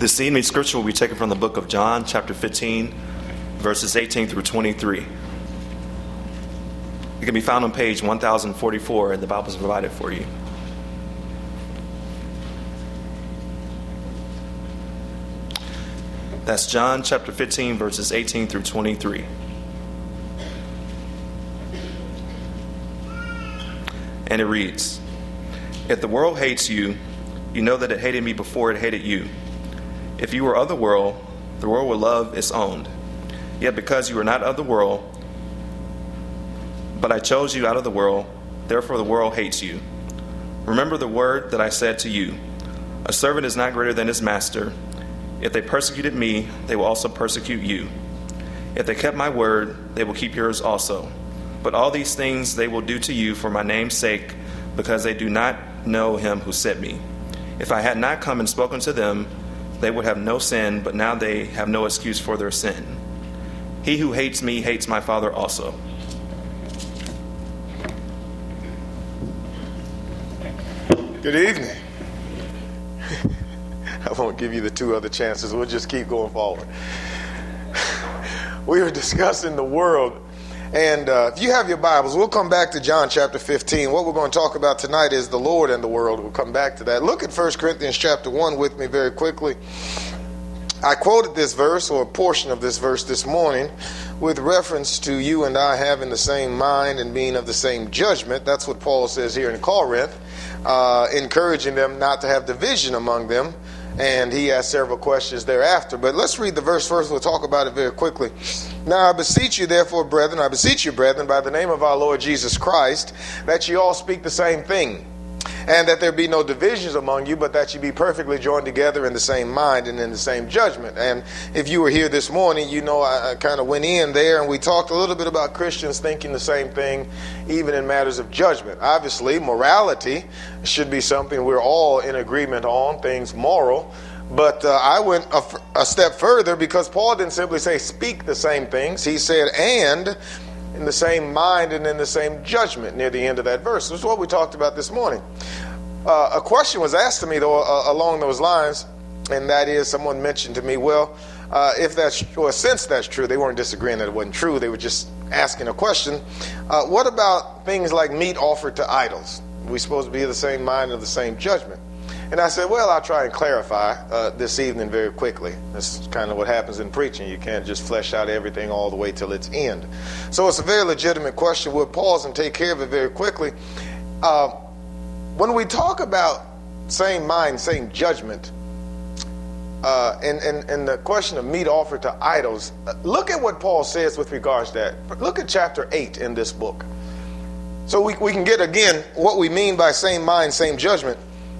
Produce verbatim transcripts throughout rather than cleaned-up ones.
This evening's scripture will be taken from the book of John, chapter fifteen, verses eighteen through twenty-three. It can be found on page one thousand forty-four, and the Bible is provided for you. That's John chapter fifteen, verses eighteen through twenty-three. And it reads, "If the world hates you, you know that it hated me before it hated you. If you were of the world, the world would love its own. Yet because you are not of the world, but I chose you out of the world, therefore the world hates you. Remember the word that I said to you, a servant is not greater than his master. If they persecuted me, they will also persecute you. If they kept my word, they will keep yours also. But all these things they will do to you for my name's sake, because they do not know him who sent me. If I had not come and spoken to them, they would have no sin, but now they have no excuse for their sin. He who hates me hates my Father also." Good evening. I won't give you the two other chances. We'll just keep going forward. We were discussing the world. And uh, if you have your Bibles, we'll come back to John chapter fifteen. What we're going to talk about tonight is the Lord and the world. We'll come back to that. Look at First Corinthians chapter one with me very quickly. I quoted this verse, or a portion of this verse this morning, with reference to you and I having the same mind and being of the same judgment. That's what Paul says here in Corinth, uh, encouraging them not to have division among them. And he has several questions thereafter. But let's read the verse first. We'll talk about it very quickly. "Now I beseech you, therefore, brethren, I beseech you, brethren, by the name of our Lord Jesus Christ, that you all speak the same thing, and that there be no divisions among you, but that you be perfectly joined together in the same mind and in the same judgment." And if you were here this morning, you know I, I kind of went in there and we talked a little bit about Christians thinking the same thing, even in matters of judgment. Obviously, morality should be something we're all in agreement on, things moral. But uh, I went a, a step further, because Paul didn't simply say speak the same things. He said, and in the same mind and in the same judgment, near the end of that verse. This is what we talked about this morning. Uh, a question was asked to me, though, uh, along those lines, and that is, someone mentioned to me, well, uh, if that's, or since that's true, they weren't disagreeing that it wasn't true, they were just asking a question. Uh, what about things like meat offered to idols? We're supposed to be of the same mind and the same judgment. And I said, well, I'll try and clarify uh, this evening very quickly. This is kind of what happens in preaching. You can't just flesh out everything all the way till its end. So it's a very legitimate question. We'll pause and take care of it very quickly. Uh, when we talk about same mind, same judgment, uh, and, and, and the question of meat offered to idols, look at what Paul says with regards to that. Look at chapter eight in this book. So we, we can get, again, what we mean by same mind, same judgment.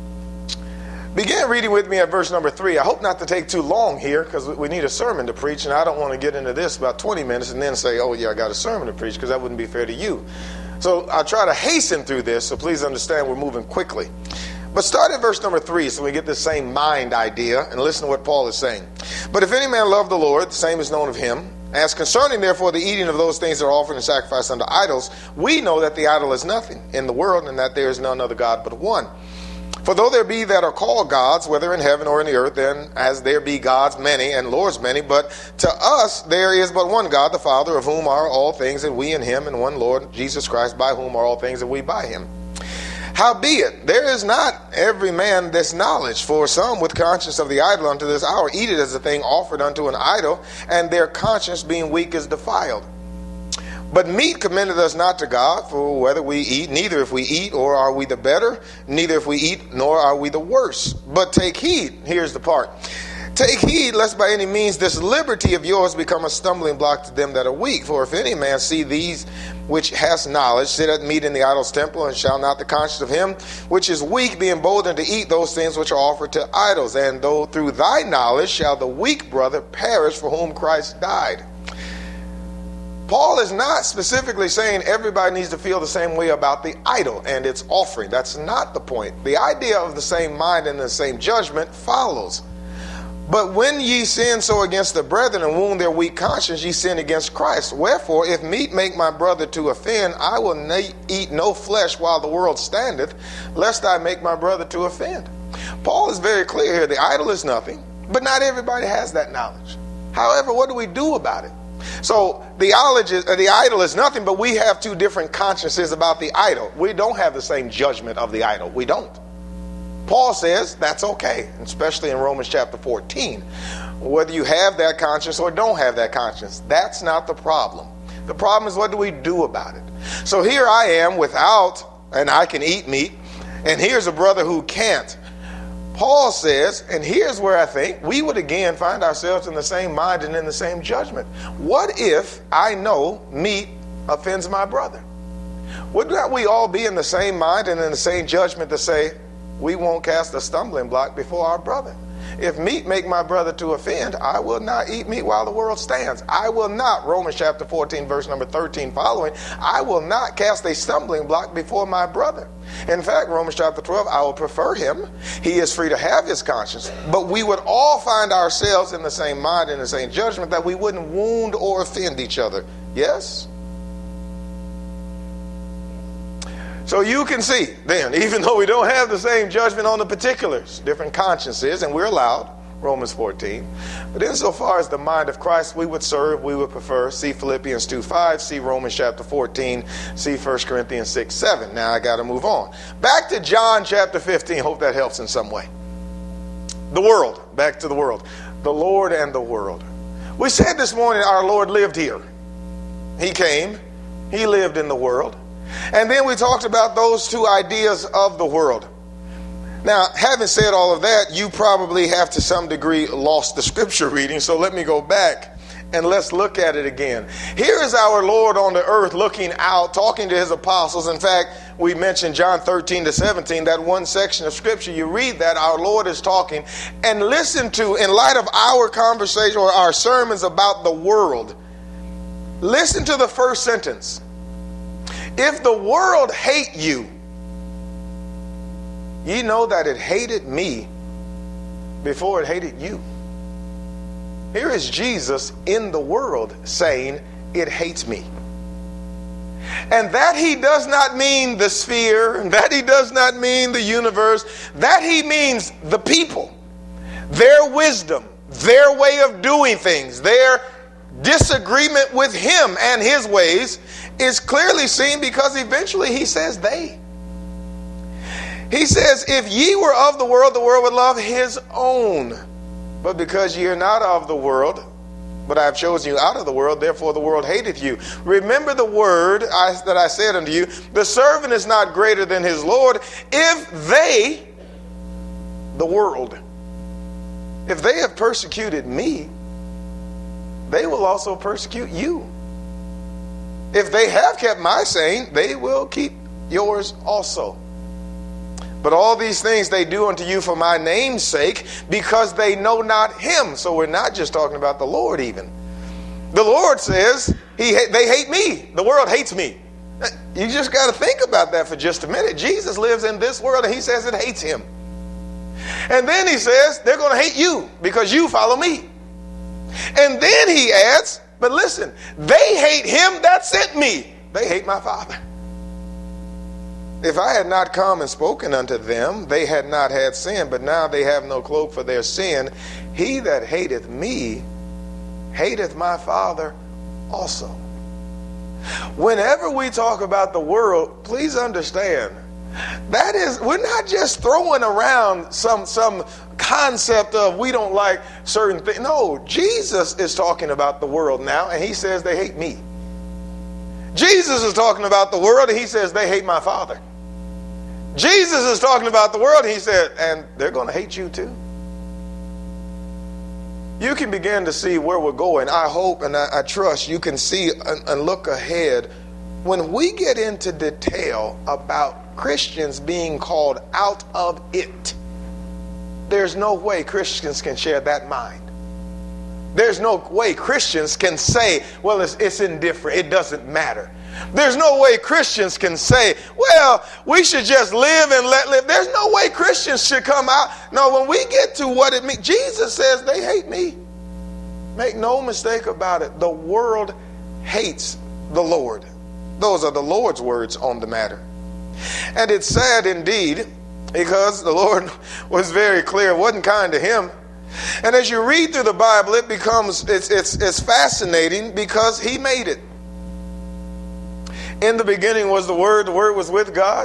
Begin reading with me at verse number three. I hope not to take too long here, because we need a sermon to preach, and I don't want to get into this about twenty minutes and then say, oh yeah, I got a sermon to preach, because that wouldn't be fair to you. So I'll try to hasten through this, so please understand we're moving quickly. But start at verse number three so we get the same mind idea, and listen to what Paul is saying. "But if any man love the Lord, the same is known of him. As concerning, therefore, the eating of those things that are offered and sacrificed unto idols, we know that the idol is nothing in the world, and that there is none other God but one. For though there be that are called gods, whether in heaven or in the earth, then as there be gods many and lords many, but to us there is but one God, the Father, of whom are all things, and we in him, and one Lord, Jesus Christ, by whom are all things, and we by him. Howbeit, there is not every man this knowledge, for some with conscience of the idol unto this hour eat it as a thing offered unto an idol, and their conscience being weak is defiled. But meat commendeth us not to God, for whether we eat, neither if we eat, or are we the better, neither if we eat, nor are we the worse. But take heed," here's the part, "take heed lest by any means this liberty of yours become a stumbling block to them that are weak. For if any man see these which has knowledge sit at meat in the idol's temple, and shall not the conscience of him which is weak be emboldened to eat those things which are offered to idols? And though through thy knowledge shall the weak brother perish for whom Christ died." Paul is not specifically saying everybody needs to feel the same way about the idol and its offering. That's not the point. The idea of the same mind and the same judgment follows. "But when ye sin so against the brethren and wound their weak conscience, ye sin against Christ. Wherefore, if meat make my brother to offend, I will na- eat no flesh while the world standeth, lest I make my brother to offend." Paul is very clear here. The idol is nothing. But not everybody has that knowledge. However, what do we do about it? So theology, uh, the idol is nothing, but we have two different consciences about the idol. We don't have the same judgment of the idol. We don't. Paul says that's okay, especially in Romans chapter fourteen. Whether you have that conscience or don't have that conscience, that's not the problem. The problem is, what do we do about it? So here I am without, and I can eat meat, and here's a brother who can't. Paul says, and here's where I think we would again find ourselves in the same mind and in the same judgment. What if I know meat offends my brother? Would not we all be in the same mind and in the same judgment to say we won't cast a stumbling block before our brother? If meat make my brother to offend, I will not eat meat while the world stands. I will not, Romans chapter fourteen, verse number thirteen following, I will not cast a stumbling block before my brother. In fact, Romans chapter twelve, I will prefer him. He is free to have his conscience. But we would all find ourselves in the same mind and the same judgment, that we wouldn't wound or offend each other. Yes? So you can see then, even though we don't have the same judgment on the particulars, different consciences, and we're allowed, Romans fourteen. But insofar as the mind of Christ we would serve, we would prefer, see Philippians two five, see Romans chapter fourteen, see First Corinthians six seven. Now I got to move on. Back to John chapter fifteen. Hope that helps in some way. The world. Back to the world. The Lord and the world. We said this morning our Lord lived here. He came. He lived in the world. And then we talked about those two ideas of the world. Now, having said all of that, you probably have to some degree lost the scripture reading, so let me go back and let's look at it again. Here is our Lord on the earth looking out, talking to his apostles. In fact, we mentioned John thirteen to seventeen, that one section of scripture. You read that, our Lord is talking, and listen to, in light of our conversation or our sermons about the world, listen to the first sentence. If the world hate you, ye know that it hated me before it hated you. Here is Jesus in the world saying, it hates me. And that he does not mean the sphere, that he does not mean the universe, that he means the people, their wisdom, their way of doing things, their disagreement with him and his ways is clearly seen, because eventually he says they. He says, if ye were of the world, the world would love his own. But because ye are not of the world, but I have chosen you out of the world, therefore the world hateth you. Remember the word I, that I said unto you, the servant is not greater than his Lord. If they, the world, if they have persecuted me, they will also persecute you. If they have kept my saying, they will keep yours also. But all these things they do unto you for my name's sake, because they know not him. So we're not just talking about the Lord even. The Lord says, he, they hate me. The world hates me. You just got to think about that for just a minute. Jesus lives in this world and he says it hates him. And then he says, they're going to hate you because you follow me. And then he adds, but listen, they hate him that sent me. They hate my Father. If I had not come and spoken unto them, they had not had sin, but now they have no cloak for their sin. He that hateth me, hateth my Father also. Whenever we talk about the world, please understand, that is, we're not just throwing around some, some concept of we don't like certain things. No, Jesus is talking about the world now, and he says they hate me. Jesus is talking about the world, and he says they hate my Father. Jesus is talking about the world, and he said, and they're going to hate you too. You can begin to see where we're going. I hope and I, I trust you can see and, and look ahead. When we get into detail about Christians being called out of it, there's no way Christians can share that mind. There's no way Christians can say, well, it's, it's indifferent. It doesn't matter. There's no way Christians can say, well, we should just live and let live. There's no way Christians should come out. No, when we get to what it means, Jesus says they hate me. Make no mistake about it. The world hates the Lord. Those are the Lord's words on the matter. And it's sad indeed, because the Lord was very clear. It wasn't kind to him. And as you read through the Bible, it becomes, it's, it's, it's fascinating because he made it. In the beginning was the Word, the Word was with God.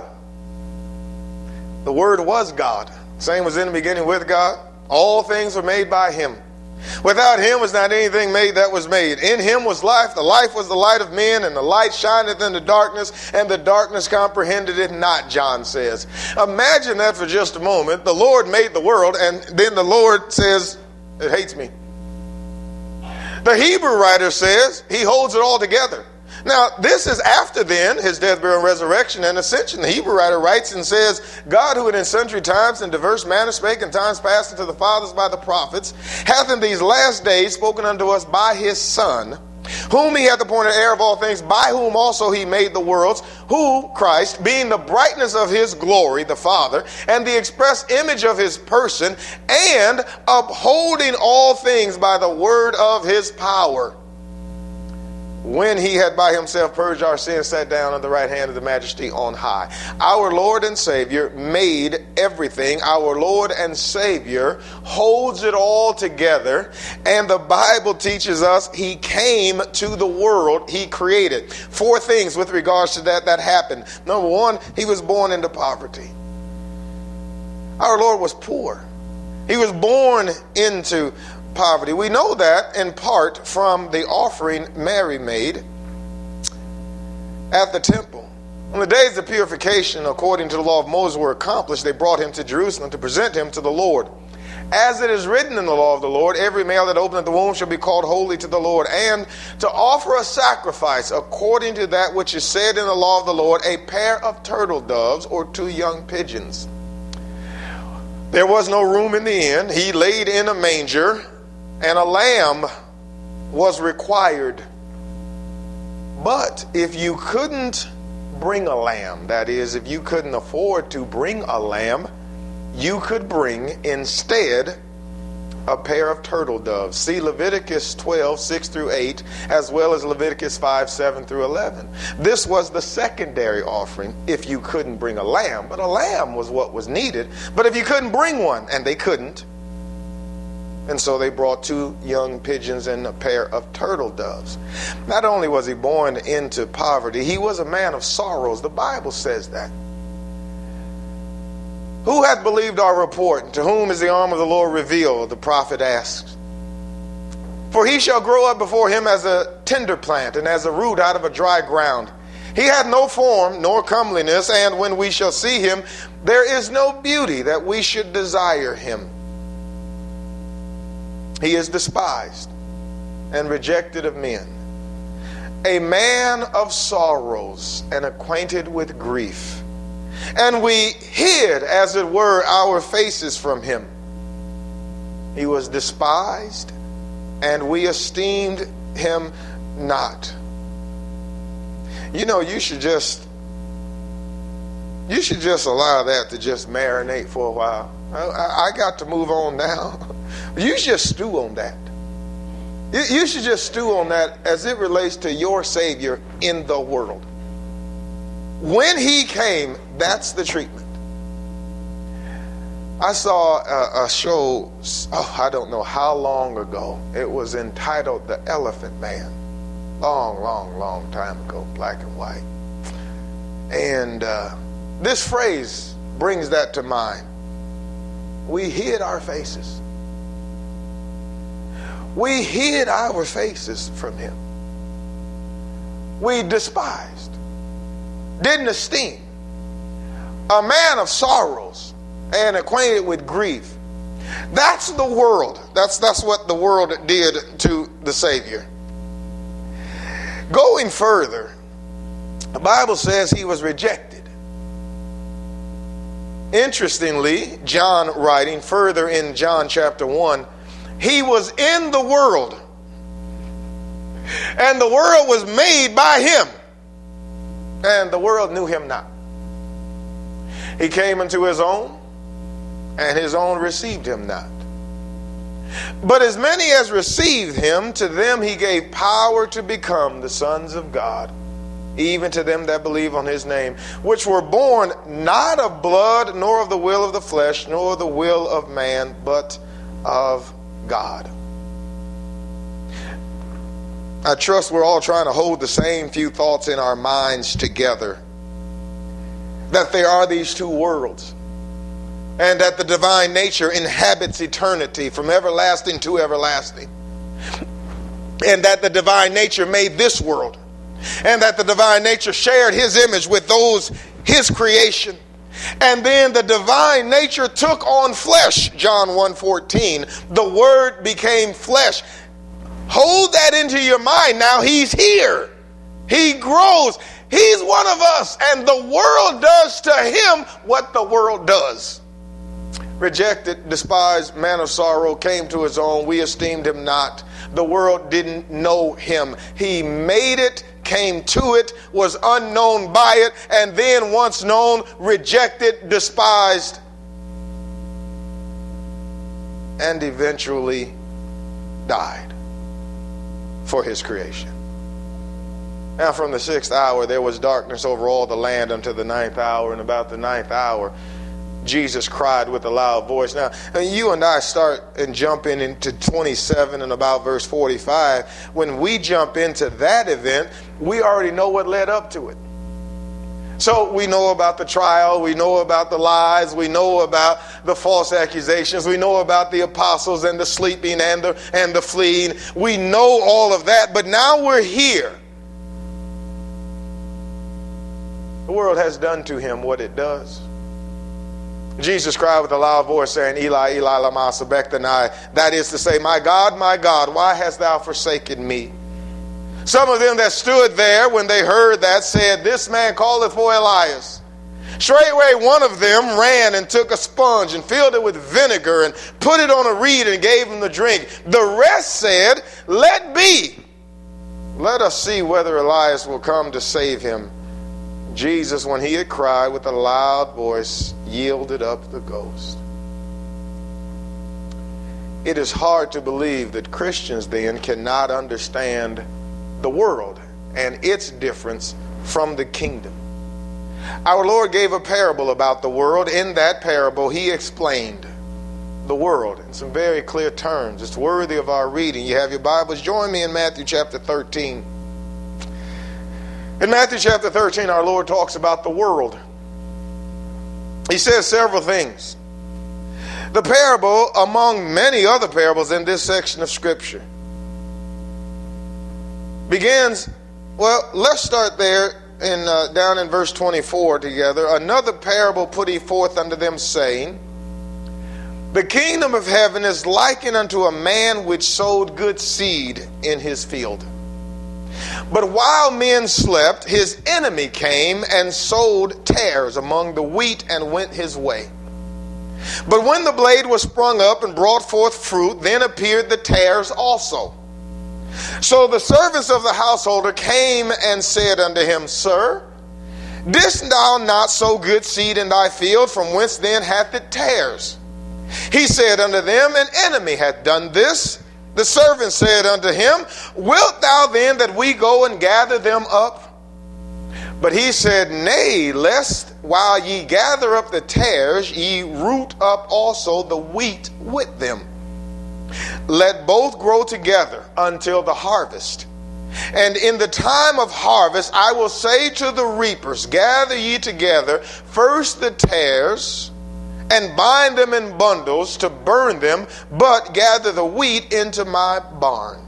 The Word was God. Same was in the beginning with God. All things were made by him. Without him was not anything made that was made. In him was life. The life was the light of men, and the light shineth in the darkness, and the darkness comprehended it not, John says. Imagine that for just a moment. The Lord made the world, and then the Lord says, it hates me. The Hebrew writer says he holds it all together. Now, this is after then his death, burial, and resurrection and ascension. The Hebrew writer writes and says, God, who in sundry times and diverse manners spake in times past unto the fathers by the prophets, hath in these last days spoken unto us by his Son, whom he hath appointed heir of all things, by whom also he made the worlds, who, Christ, being the brightness of his glory, the Father, and the express image of his person, and upholding all things by the word of his power, when he had by himself purged our sins, sat down at the right hand of the majesty on high. Our Lord and Savior made everything. Our Lord and Savior holds it all together. And the Bible teaches us he came to the world he created. Four things with regards to that that happened. Number one, he was born into poverty. Our Lord was poor. He was born into poverty. We know that in part from the offering Mary made at the temple. When the days of purification according to the law of Moses were accomplished, they brought him to Jerusalem to present him to the Lord. As it is written in the law of the Lord, every male that openeth the womb shall be called holy to the Lord, and to offer a sacrifice according to that which is said in the law of the Lord, a pair of turtle doves or two young pigeons. There was no room in the inn. He laid in a manger, and a lamb was required. But if you couldn't bring a lamb, that is, if you couldn't afford to bring a lamb, you could bring instead a pair of turtle doves. See Leviticus twelve, six through eight, as well as Leviticus five, seven through eleven. This was the secondary offering if you couldn't bring a lamb, but a lamb was what was needed. But if you couldn't bring one, and they couldn't, and so they brought two young pigeons and a pair of turtle doves. Not only was he born into poverty, he was a man of sorrows. The Bible says that. Who hath believed our report? To whom is the arm of the Lord revealed? The prophet asks. For he shall grow up before him as a tender plant, and as a root out of a dry ground. He hath no form nor comeliness, and when we shall see him, there is no beauty that we should desire him. He is despised and rejected of men, a man of sorrows and acquainted with grief. And we hid, as it were, our faces from him. He was despised, and we esteemed him not. You know, you should just, you should just allow that to just marinate for a while. I, I got to move on now. You should just stew on that. You, you should just stew on that as it relates to your Savior in the world. When he came, that's the treatment. I saw a, a show, oh, I don't know how long ago. It was entitled The Elephant Man. Long, long, long time ago, black and white. And uh, this phrase brings that to mind. We hid our faces. We hid our faces from him. We despised, didn't esteem. A man of sorrows and acquainted with grief. That's the world. That's, that's what the world did to the Savior. Going further, the Bible says he was rejected. Interestingly, John writing further in John chapter one, he was in the world, and the world was made by him, and the world knew him not. He came into his own, and his own received him not. But as many as received him, to them he gave power to become the sons of God, even to them that believe on his name, which were born not of blood, nor of the will of the flesh, nor the will of man, but of God. I trust we're all trying to hold the same few thoughts in our minds together. That there are these two worlds. And that the divine nature inhabits eternity from everlasting to everlasting. And that the divine nature made this world. And that the divine nature shared his image with those, his creation. And then the divine nature took on flesh, John one fourteen. The Word became flesh. Hold that into your mind now. He's here. He grows. He's one of us. And the world does to him what the world does. Rejected, despised, man of sorrow, came to his own. We esteemed him not. The world didn't know him. He made it, came to it, was unknown by it, and then once known, rejected, despised, and eventually died for his creation. Now from the sixth hour there was darkness over all the land unto the ninth hour, and about the ninth hour Jesus cried with a loud voice. Now, you and I start and jump in into twenty-seven and about verse forty-five. When we jump into that event, we already know what led up to it. So we know about the trial, we know about the lies, we know about the false accusations, we know about the apostles and the sleeping and the, and the fleeing. We know all of that, but now we're here. The world has done to him what it does. Jesus cried with a loud voice, saying, Eli, Eli, lama sabachthani. That is to say, my God, my God, why hast thou forsaken me? Some of them that stood there when they heard that said, this man calleth for Elias. Straightway one of them ran and took a sponge and filled it with vinegar and put it on a reed and gave him the drink. The rest said, let be. Let us see whether Elias will come to save him. Jesus, when he had cried with a loud voice, yielded up the ghost. It is hard to believe that Christians then cannot understand the world and its difference from the kingdom. Our Lord gave a parable about the world. In that parable, he explained the world in some very clear terms. It's worthy of our reading. You have your Bibles. Join me in Matthew chapter thirteen. In Matthew chapter thirteen, our Lord talks about the world. He says several things. The parable, among many other parables in this section of Scripture, begins, well, let's start there in uh, down in verse twenty-four together. Another parable put he forth unto them, saying, the kingdom of heaven is likened unto a man which sowed good seed in his field. But while men slept, his enemy came and sowed tares among the wheat and went his way. But when the blade was sprung up and brought forth fruit, then appeared the tares also. So the servants of the householder came and said unto him, Sir, didst thou not sow good seed in thy field? From whence then hath it tares? He said unto them, An enemy hath done this. The servant said unto him, Wilt thou then that we go and gather them up? But he said, Nay, lest while ye gather up the tares, ye root up also the wheat with them. Let both grow together until the harvest. And in the time of harvest I will say to the reapers, Gather ye together first the tares, and bind them in bundles to burn them, but gather the wheat into my barn.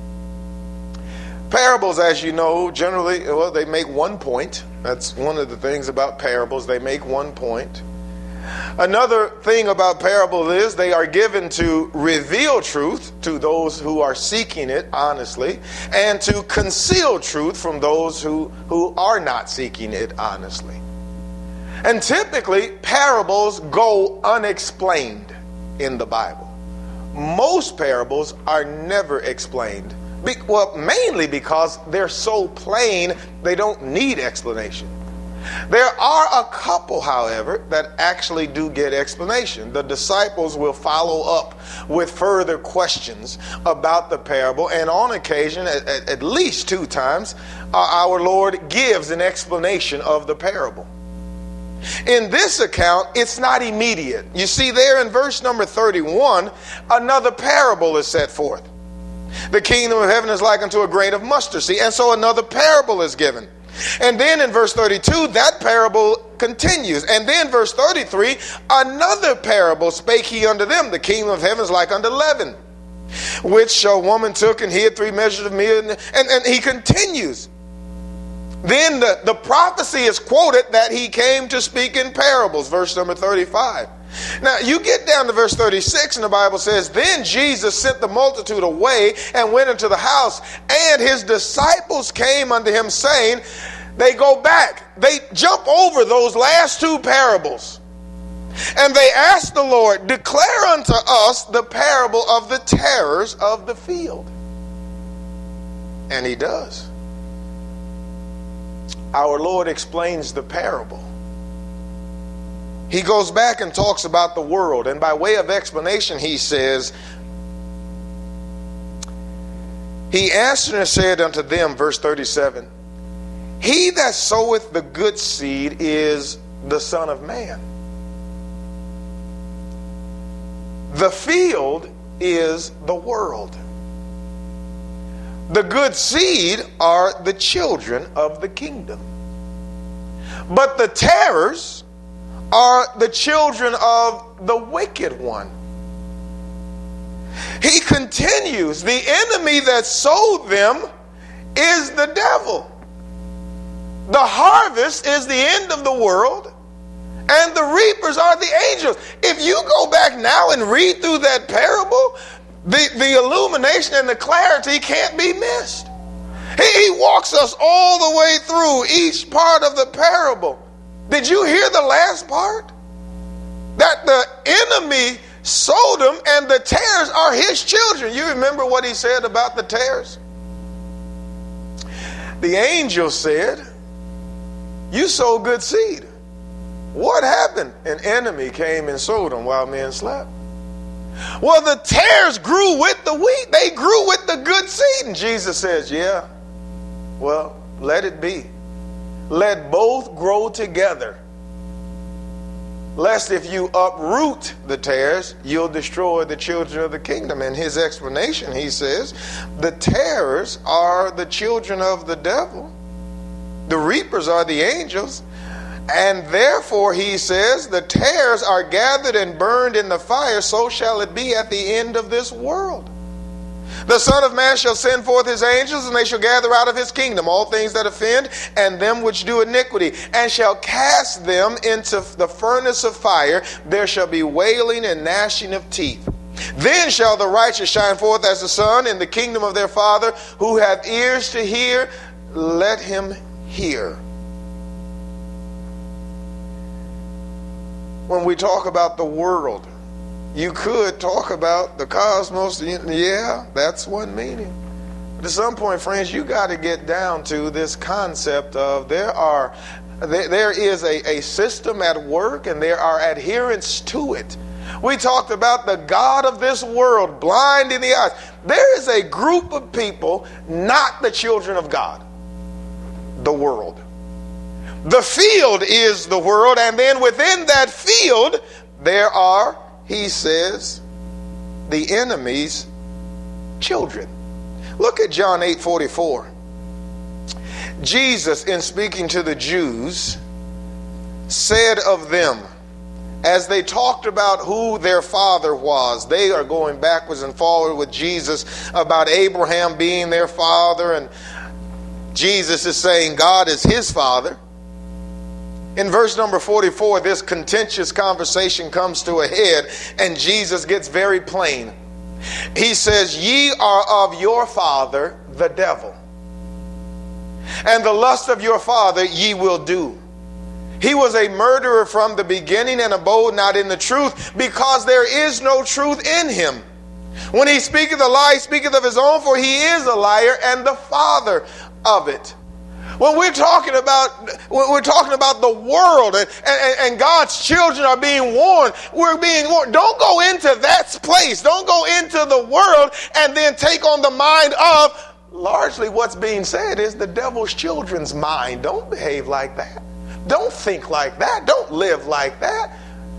Parables, as you know, generally, well, they make one point. That's one of the things about parables. They make one point. Another thing about parables is they are given to reveal truth to those who are seeking it honestly, and to conceal truth from those who, who are not seeking it honestly. And typically, parables go unexplained in the Bible. Most parables are never explained. Be- well, mainly because they're so plain, they don't need explanation. There are a couple, however, that actually do get explanation. The disciples will follow up with further questions about the parable, and on occasion, at, at least two times, uh, our Lord gives an explanation of the parable. In this account, it's not immediate. You see there in verse number thirty-one, another parable is set forth. The kingdom of heaven is like unto a grain of mustard seed. And so another parable is given. And then in verse thirty-two, that parable continues. And then verse thirty-three, another parable spake he unto them. The kingdom of heaven is like unto leaven, which a woman took and hid three measures of meal. And, and, and he continues. Then the, the prophecy is quoted that he came to speak in parables, verse number thirty-five. Now, you get down to verse thirty-six, and the Bible says, Then Jesus sent the multitude away and went into the house, and his disciples came unto him, saying, they go back. They jump over those last two parables. And they ask the Lord, declare unto us the parable of the terrors of the field. And he does. Our Lord explains the parable. He goes back and talks about the world. And by way of explanation, he says, he answered and said unto them, verse thirty-seven, he that soweth the good seed is the Son of Man. The field is the world. The good seed are the children of the kingdom. But the tares are the children of the wicked one. He continues, the enemy that sowed them is the devil. The harvest is the end of the world, and the reapers are the angels. If you go back now and read through that parable, the, the illumination and the clarity can't be missed. He, he walks us all the way through each part of the parable. Did you hear the last part? That the enemy sowed them, and the tares are his children. You remember what he said about the tares? The angel said, you sow good seed. What happened? An enemy came and sowed them while men slept. Well, the tares grew with the wheat. They grew with the good seed. And Jesus says, yeah, well, let it be. Let both grow together. Lest if you uproot the tares, you'll destroy the children of the kingdom. In his explanation, he says, the tares are the children of the devil. The reapers are the angels. And therefore, he says, the tares are gathered and burned in the fire, so shall it be at the end of this world. The Son of Man shall send forth his angels, and they shall gather out of his kingdom all things that offend, and them which do iniquity, and shall cast them into the furnace of fire. There shall be wailing and gnashing of teeth. Then shall the righteous shine forth as the sun in the kingdom of their Father. Who hath ears to hear, let him hear. When we talk about the world, you could talk about the cosmos. Yeah, that's one meaning. But at some point, friends, you got to get down to this concept of there are there, there is a, a system at work, and there are adherents to it. We talked about the God of this world, blind in the eyes. There is a group of people, not the children of God, the world. The field is the world, and then within that field, there are, he says, the enemy's children. Look at John eight forty-four. Jesus, in speaking to the Jews, said of them, as they talked about who their father was, they are going backwards and forward with Jesus about Abraham being their father, and Jesus is saying God is his father. In verse number forty-four, this contentious conversation comes to a head, and Jesus gets very plain. He says, ye are of your father, the devil, and the lust of your father ye will do. He was a murderer from the beginning, and abode not in the truth, because there is no truth in him. When he speaketh a lie, he speaketh of his own, for he is a liar and the father of it. When we're talking about when we're talking about the world, and, and, and God's children are being warned, we're being warned. Don't go into that place. Don't go into the world and then take on the mind of, largely what's being said is the devil's children's mind. Don't behave like that. Don't think like that. Don't live like that.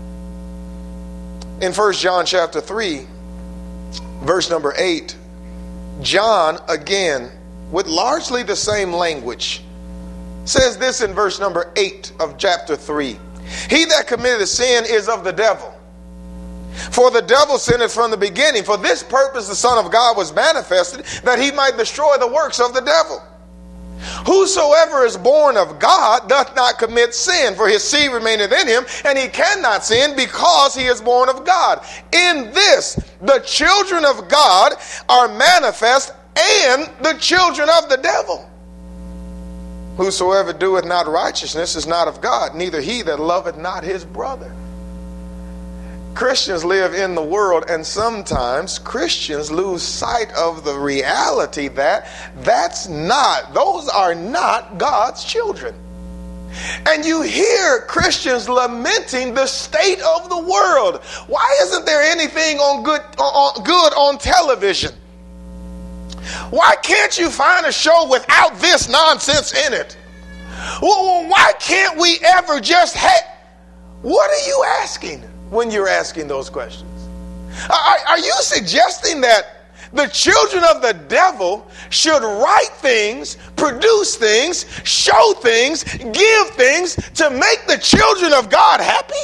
In First John chapter three, verse number eight, John, again, with largely the same language, says this in verse number eight of chapter three. He that committeth sin is of the devil. For the devil sinned from the beginning. For this purpose the Son of God was manifested, that he might destroy the works of the devil. Whosoever is born of God doth not commit sin, for his seed remaineth in him, and he cannot sin because he is born of God. In this, the children of God are manifest, and the children of the devil. Whosoever doeth not righteousness is not of God, neither he that loveth not his brother. Christians live in the world, and sometimes Christians lose sight of the reality that that's not, those are not God's children. And you hear Christians lamenting the state of the world. Why isn't there anything on good on, good on television? Why can't you find a show without this nonsense in it? Well, why can't we ever just have... What are you asking when you're asking those questions? Are, are you suggesting that the children of the devil should write things, produce things, show things, give things to make the children of God happy?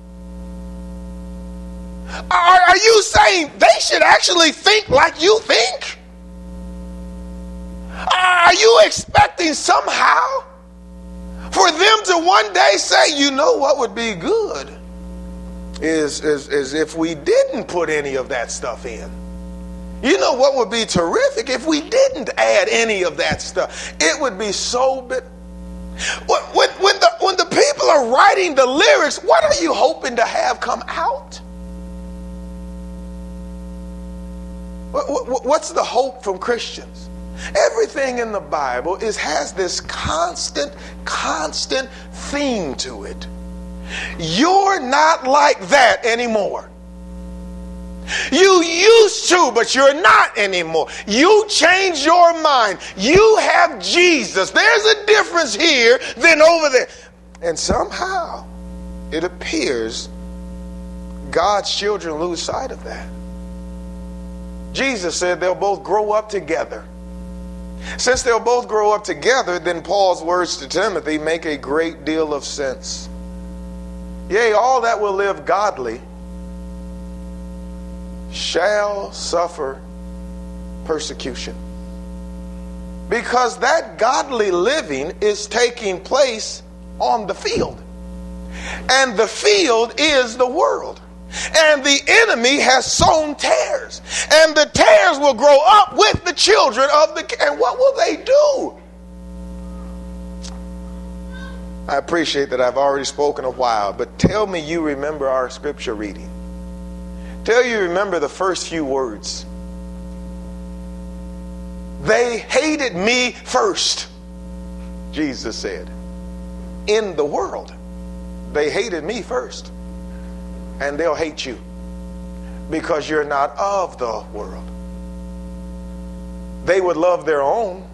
Are, are you saying they should actually think like you think? Are you expecting somehow for them to one day say, you know what would be good is, is, is if we didn't put any of that stuff in. You know what would be terrific if we didn't add any of that stuff. It would be so bit. When, when, when, the, when the people are writing the lyrics, what are you hoping to have come out? What, what, what's the hope from Christians? Everything in the Bible is has this constant, constant theme to it. You're not like that anymore. You used to, but you're not anymore. You changed your mind. You have Jesus. There's a difference here than over there. And somehow it appears God's children lose sight of that. Jesus said they'll both grow up together. Since they'll both grow up together, then Paul's words to Timothy make a great deal of sense. Yea, all that will live godly shall suffer persecution. Because that godly living is taking place on the field. And the field is the world. And the enemy has sown tares. And the tares will grow up with the children of the... And what will they do? I appreciate that I've already spoken a while, but tell me you remember our scripture reading. Tell you remember the first few words. They hated me first, Jesus said. In the world, they hated me first. And they'll hate you because you're not of the world. They would love their own.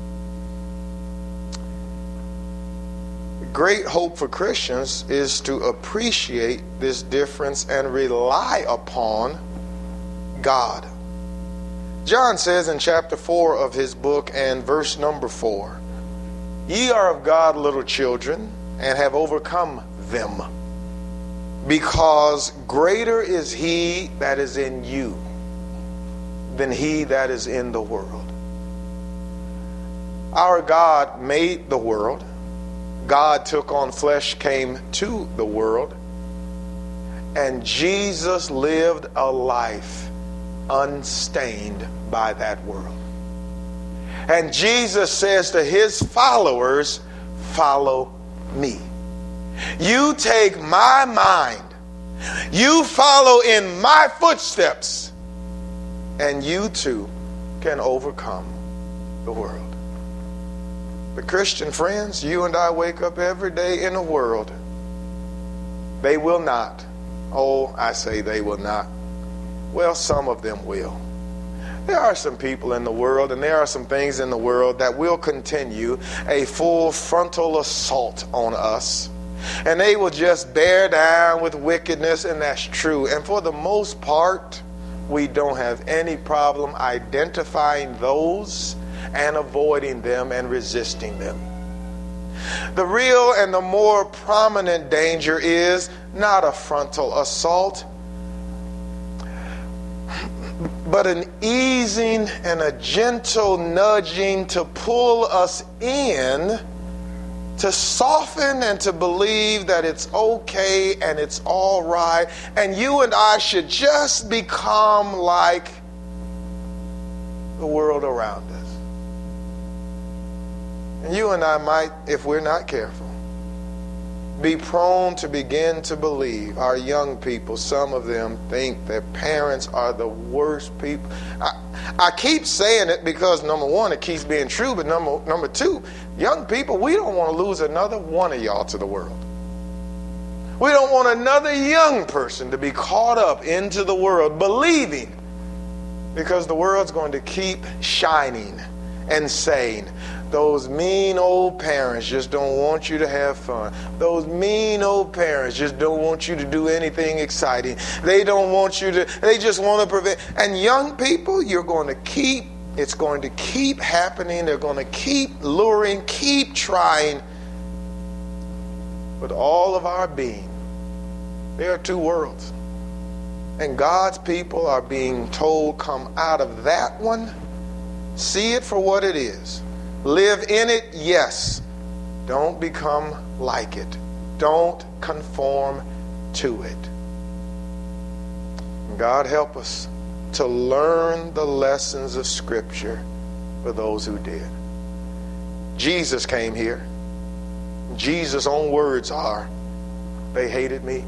Great hope for Christians is to appreciate this difference and rely upon God. John says in chapter four of his book and verse number four, ye are of God, little children, and have overcome them, because greater is he that is in you than he that is in the world. Our God made the world. God took on flesh, came to the world, and Jesus lived a life unstained by that world. And Jesus says to his followers, follow me. You take my mind, you follow in my footsteps, and you too can overcome the world. But Christian friends, you and I wake up every day in a world. They will not. Oh, I say they will not. Well, some of them will. There are some people in the world, and there are some things in the world that will continue a full frontal assault on us. And they will just bear down with wickedness, and that's true. And for the most part, we don't have any problem identifying those and avoiding them and resisting them. The real and the more prominent danger is not a frontal assault, but an easing and a gentle nudging to pull us in, to soften and to believe that it's okay and it's all right, and you and I should just become like the world around us. And you and I might, if we're not careful, be prone to begin to believe. Our young people, some of them think their parents are the worst people. I, I keep saying it because, number one, it keeps being true, but number, number two, young people, we don't want to lose another one of y'all to the world. We don't want another young person to be caught up into the world believing, because the world's going to keep shining and saying, those mean old parents just don't want you to have fun. Those mean old parents just don't want you to do anything exciting. They don't want you to, they just want to prevent. And young people, you're going to keep, it's going to keep happening. They're going to keep luring, keep trying. With all of our being, there are two worlds. And God's people are being told, come out of that one. See it for what it is. Live in it, yes. Don't become like it. Don't conform to it. God help us to learn the lessons of Scripture for those who did. Jesus came here. Jesus' own words are, they hated me.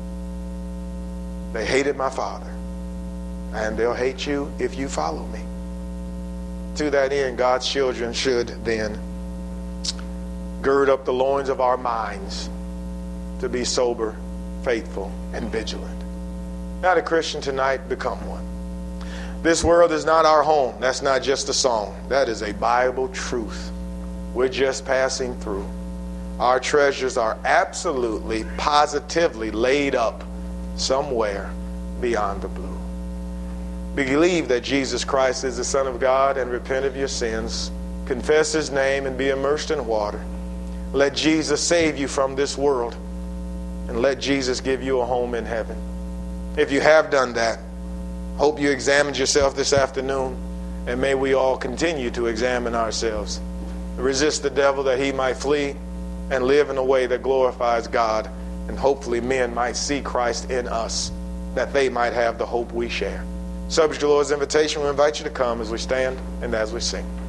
They hated my Father. And they'll hate you if you follow me. To that end, God's children should then gird up the loins of our minds to be sober, faithful, and vigilant. Not a Christian tonight, become one. This world is not our home. That's not just a song. That is a Bible truth. We're just passing through. Our treasures are absolutely, positively laid up somewhere beyond the blue. Believe that Jesus Christ is the Son of God and repent of your sins. Confess His name and be immersed in water. Let Jesus save you from this world, and let Jesus give you a home in heaven. If you have done that, hope you examined yourself this afternoon, and may we all continue to examine ourselves. Resist the devil that he might flee, and live in a way that glorifies God, and hopefully men might see Christ in us, that they might have the hope we share. Subject to the Lord's invitation, we invite you to come as we stand and as we sing.